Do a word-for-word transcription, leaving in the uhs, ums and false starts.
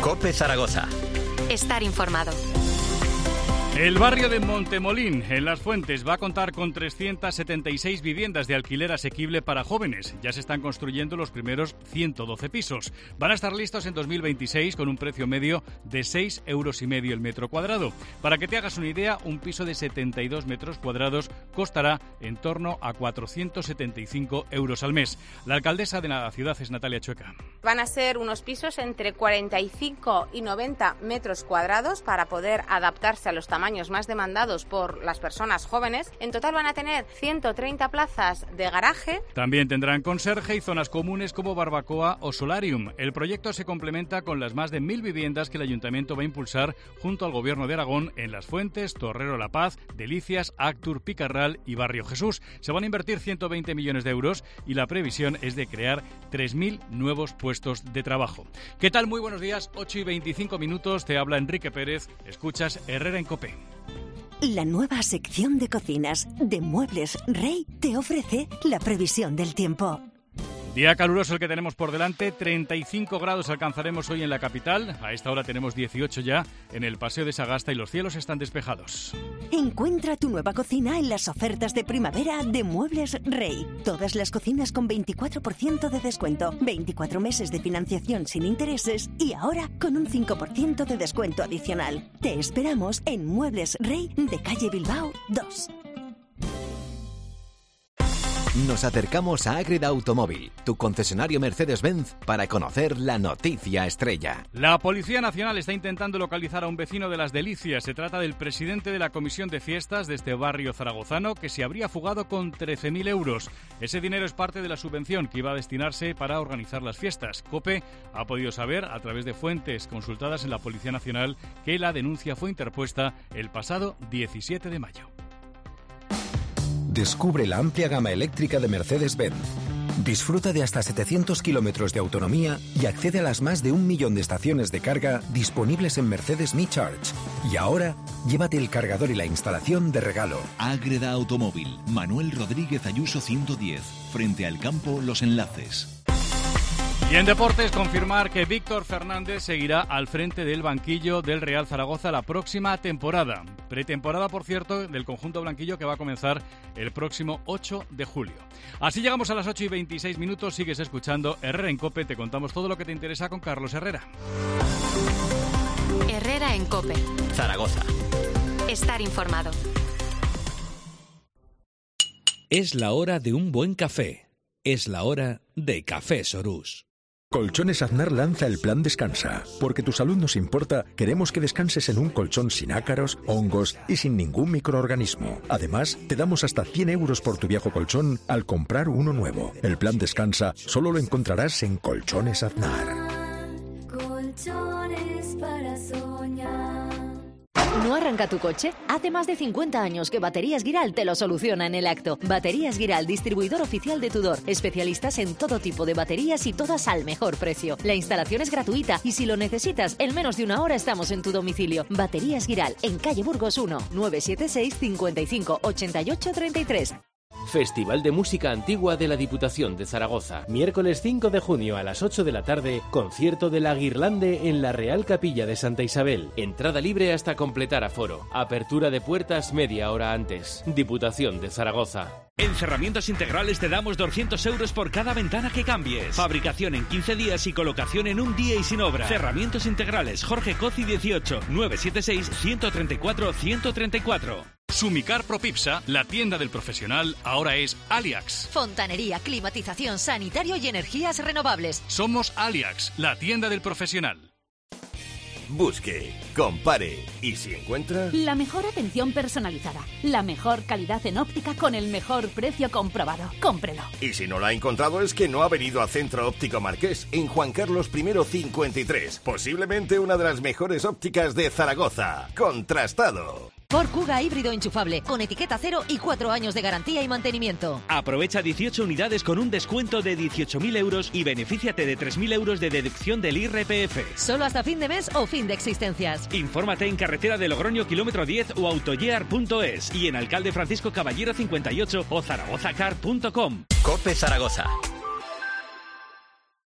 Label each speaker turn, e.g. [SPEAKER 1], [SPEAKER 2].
[SPEAKER 1] COPE Zaragoza.
[SPEAKER 2] Estar informado.
[SPEAKER 3] El barrio de Montemolín, en Las Fuentes, va a contar con trescientas setenta y seis viviendas de alquiler asequible para jóvenes. Ya se están construyendo los primeros ciento doce pisos. Van a estar listos en dos mil veintiséis con un precio medio de seis euros y medio el metro cuadrado. Para que te hagas una idea, un piso de setenta y dos metros cuadrados costará en torno a cuatrocientos setenta y cinco euros al mes. La alcaldesa de la ciudad es Natalia Chueca.
[SPEAKER 4] Van a ser unos pisos entre cuarenta y cinco y noventa metros cuadrados para poder adaptarse a los tamaños más demandados por las personas jóvenes. En total van a tener ciento treinta plazas de garaje.
[SPEAKER 3] También tendrán conserje y zonas comunes como barbacoa o solarium. El proyecto se complementa con las más de mil viviendas que el Ayuntamiento va a impulsar junto al Gobierno de Aragón en Las Fuentes, Torrero La Paz, Delicias, Actur, Picarral y Barrio Jesús. Se van a invertir ciento veinte millones de euros y la previsión es de crear tres mil nuevos puestos de trabajo. ¿Qué tal? Muy buenos días, ocho y veinticinco minutos, te habla Enrique Pérez, escuchas Herrera en COPE.
[SPEAKER 5] La nueva sección de cocinas de Muebles Rey te ofrece la previsión del tiempo.
[SPEAKER 3] Día caluroso el que tenemos por delante, treinta y cinco grados alcanzaremos hoy en la capital, a esta hora tenemos dieciocho ya en el Paseo de Sagasta y los cielos están despejados.
[SPEAKER 5] Encuentra tu nueva cocina en las ofertas de primavera de Muebles Rey. Todas las cocinas con veinticuatro por ciento de descuento, veinticuatro meses de financiación sin intereses y ahora con un cinco por ciento de descuento adicional. Te esperamos en Muebles Rey de calle Bilbao dos.
[SPEAKER 6] Nos acercamos a Ágreda Automóvil, tu concesionario Mercedes-Benz, para conocer la noticia estrella.
[SPEAKER 3] La Policía Nacional está intentando localizar a un vecino de Las Delicias. Se trata del presidente de la Comisión de Fiestas de este barrio zaragozano que se habría fugado con trece mil euros. Ese dinero es parte de la subvención que iba a destinarse para organizar las fiestas. COPE ha podido saber, a través de fuentes consultadas en la Policía Nacional, que la denuncia fue interpuesta el pasado diecisiete de mayo.
[SPEAKER 7] Descubre la amplia gama eléctrica de Mercedes-Benz. Disfruta de hasta setecientos kilómetros de autonomía y accede a las más de un millón de estaciones de carga disponibles en Mercedes Me Charge. Y ahora, llévate el cargador y la instalación de regalo.
[SPEAKER 8] Ágreda Automóvil, Manuel Rodríguez Ayuso ciento diez, frente al campo Los Enlaces.
[SPEAKER 3] Y en deportes, confirmar que Víctor Fernández seguirá al frente del banquillo del Real Zaragoza la próxima temporada. Pretemporada, por cierto, del conjunto blanquillo que va a comenzar el próximo ocho de julio. Así llegamos a las ocho y veintiséis minutos. Sigues escuchando Herrera en COPE. Te contamos todo lo que te interesa con Carlos Herrera.
[SPEAKER 2] Herrera en COPE.
[SPEAKER 1] Zaragoza.
[SPEAKER 2] Estar informado.
[SPEAKER 9] Es la hora de un buen café. Es la hora de Café Sorús.
[SPEAKER 7] Colchones Aznar lanza el plan Descansa. Porque tu salud nos importa, queremos que descanses en un colchón sin ácaros, hongos y sin ningún microorganismo. Además, te damos hasta cien euros por tu viejo colchón al comprar uno nuevo. El plan Descansa solo lo encontrarás en Colchones Aznar.
[SPEAKER 10] Colchones para soñar.
[SPEAKER 11] ¿No arranca tu coche? Hace más de cincuenta años que Baterías Guiral te lo soluciona en el acto. Baterías Guiral, distribuidor oficial de Tudor. Especialistas en todo tipo de baterías y todas al mejor precio. La instalación es gratuita y si lo necesitas, en menos de una hora estamos en tu domicilio. Baterías Guiral, en calle Burgos uno, nueve siete seis, cinco cinco, ocho ocho tres tres.
[SPEAKER 12] Festival de Música Antigua de la Diputación de Zaragoza. Miércoles cinco de junio a las ocho de la tarde, concierto de la Guirlande en la Real Capilla de Santa Isabel. Entrada libre hasta completar aforo. Apertura de puertas media hora antes. Diputación de Zaragoza.
[SPEAKER 13] En Cerramientos Integrales te damos doscientos euros por cada ventana que cambies. Fabricación en quince días y colocación en un día y sin obra. Cerramientos Integrales, Jorge Cozi dieciocho, nueve siete seis, uno tres cuatro, uno tres cuatro.
[SPEAKER 3] Sumicar Propipsa, la tienda del profesional, ahora es Aliax.
[SPEAKER 11] Fontanería, climatización, sanitario y energías renovables.
[SPEAKER 3] Somos Aliax, la tienda del profesional.
[SPEAKER 14] Busque, compare y si encuentra...
[SPEAKER 15] La mejor atención personalizada, la mejor calidad en óptica con el mejor precio comprobado. Cómprelo.
[SPEAKER 14] Y si no la ha encontrado es que no ha venido a Centro Óptico Marqués, en Juan Carlos primero cincuenta y tres. Posiblemente una de las mejores ópticas de Zaragoza. Contrastado.
[SPEAKER 11] Ford Kuga híbrido enchufable, con etiqueta cero y cuatro años de garantía y mantenimiento.
[SPEAKER 13] Aprovecha dieciocho unidades con un descuento de dieciocho mil euros y benefíciate de tres mil euros de deducción del I R P F.
[SPEAKER 11] Solo hasta fin de mes o fin de existencias.
[SPEAKER 13] Infórmate en carretera de Logroño kilómetro diez o autoyear punto es y en Alcalde Francisco Caballero cincuenta y ocho o zaragozacar punto com.
[SPEAKER 1] COPE Zaragoza.